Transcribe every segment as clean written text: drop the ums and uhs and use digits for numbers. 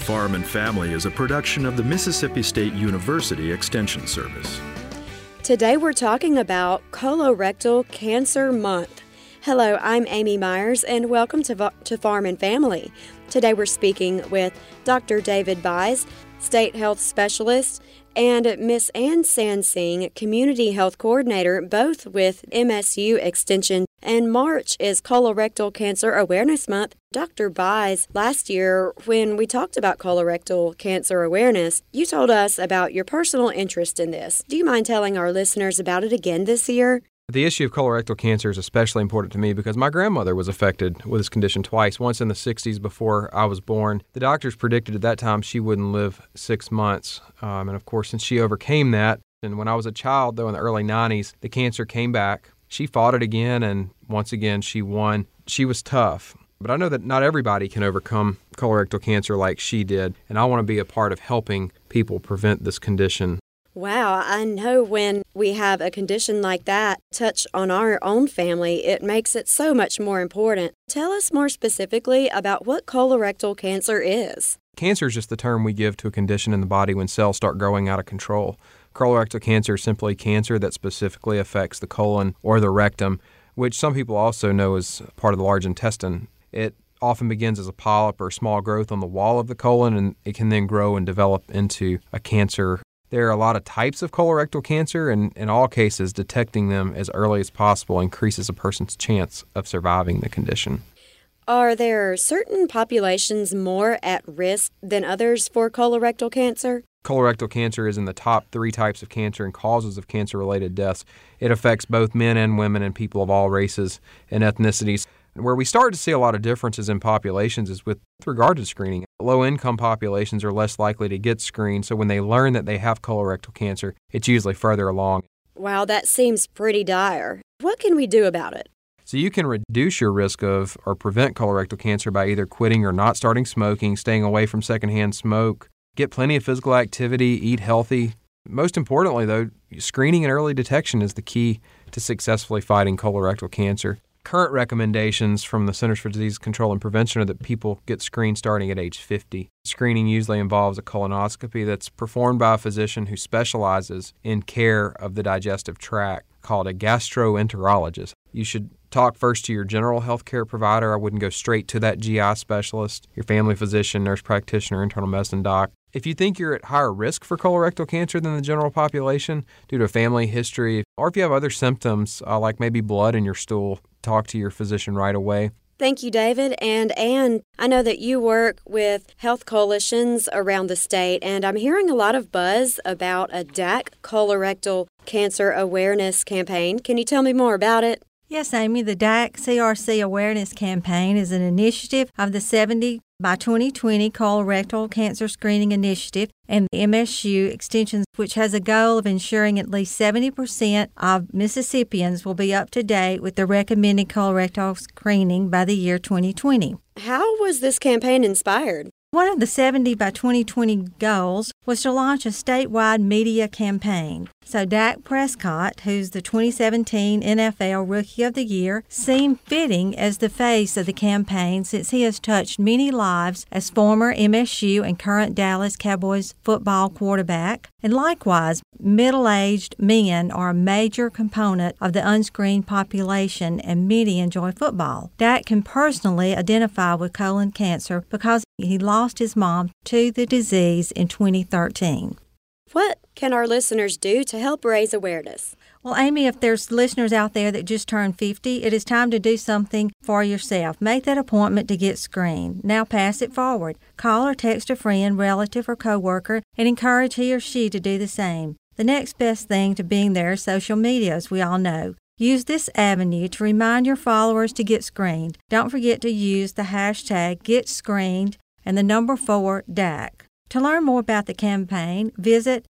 Farm and Family is a production of the Mississippi State University Extension Service. Today we're talking about Colorectal Cancer Month. Hello, I'm Amy Myers, and welcome to Farm and Family. Today we're speaking with Dr. David Buys, State Health Specialist, and Miss Ann Sansing, Community Health Coordinator, both with MSU Extension. And March is Colorectal Cancer Awareness Month. Dr. Buys, last year when we talked about colorectal cancer awareness, you told us about your personal interest in this. Do you mind telling our listeners about it again this year? The issue of colorectal cancer is especially important to me because my grandmother was affected with this condition twice, once in the 60s before I was born. The doctors predicted at that time she wouldn't live 6 months. And of course, since she overcame that, and when I was a child, though, in the early 90s, the cancer came back. She fought it again, and once again, she won. She was tough. But I know that not everybody can overcome colorectal cancer like she did, and I want to be a part of helping people prevent this condition. Wow, I know when we have a condition like that touch on our own family, it makes it so much more important. Tell us more specifically about what colorectal cancer is. Cancer is just the term we give to a condition in the body when cells start growing out of control. Colorectal cancer is simply cancer that specifically affects the colon or the rectum, which some people also know as part of the large intestine. It often begins as a polyp or small growth on the wall of the colon, and it can then grow and develop into a cancer. There are a lot of types of colorectal cancer, and in all cases, detecting them as early as possible increases a person's chance of surviving the condition. Are there certain populations more at risk than others for colorectal cancer? Colorectal cancer is in the top 3 types of cancer and causes of cancer-related deaths. It affects both men and women and people of all races and ethnicities. Where we start to see a lot of differences in populations is with regard to screening. Low-income populations are less likely to get screened, so when they learn that they have colorectal cancer, it's usually further along. Wow, that seems pretty dire. What can we do about it? So you can reduce your risk of or prevent colorectal cancer by either quitting or not starting smoking, staying away from secondhand smoke, get plenty of physical activity, eat healthy. Most importantly, though, screening and early detection is the key to successfully fighting colorectal cancer. Current recommendations from the Centers for Disease Control and Prevention are that people get screened starting at age 50. Screening usually involves a colonoscopy that's performed by a physician who specializes in care of the digestive tract, called a gastroenterologist. You should talk first to your general health care provider. I wouldn't go straight to that GI specialist, your family physician, nurse practitioner, internal medicine doc. If you think you're at higher risk for colorectal cancer than the general population due to a family history, or if you have other symptoms like maybe blood in your stool, talk to your physician right away. Thank you, David. And Ann, I know that you work with health coalitions around the state, and I'm hearing a lot of buzz about a DAC colorectal cancer awareness campaign. Can you tell me more about it? Yes, Amy, the DAC CRC Awareness Campaign is an initiative of the 70 by 2020 Colorectal Cancer Screening Initiative and the MSU Extension, which has a goal of ensuring at least 70% of Mississippians will be up to date with the recommended colorectal screening by the year 2020. How was this campaign inspired? One of the 70 by 2020 goals was to launch a statewide media campaign. So Dak Prescott, who's the 2017 NFL Rookie of the Year, seemed fitting as the face of the campaign since he has touched many lives as former MSU and current Dallas Cowboys football quarterback. And likewise, middle-aged men are a major component of the unscreened population, and many enjoy football. Dak can personally identify with colon cancer because he lost his mom to the disease in 2013. What can our listeners do to help raise awareness? Well, Amy, if there's listeners out there that just turned 50, it is time to do something for yourself. Make that appointment to get screened. Now pass it forward. Call or text a friend, relative, or coworker and encourage he or she to do the same. The next best thing to being there is social media, as we all know. Use this avenue to remind your followers to get screened. Don't forget to use the hashtag GetScreened and the number 4 DAC. To learn more about the campaign, visit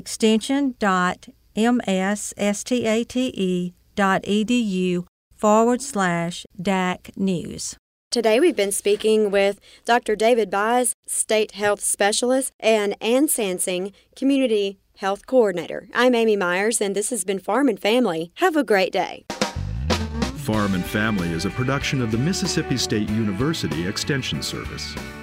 extension.msstate.edu/DAC News. Today we've been speaking with Dr. David Buys, State Health Specialist, and Ann Sansing, Community Health Coordinator. I'm Amy Myers, and this has been Farm and Family. Have a great day. Farm and Family is a production of the Mississippi State University Extension Service.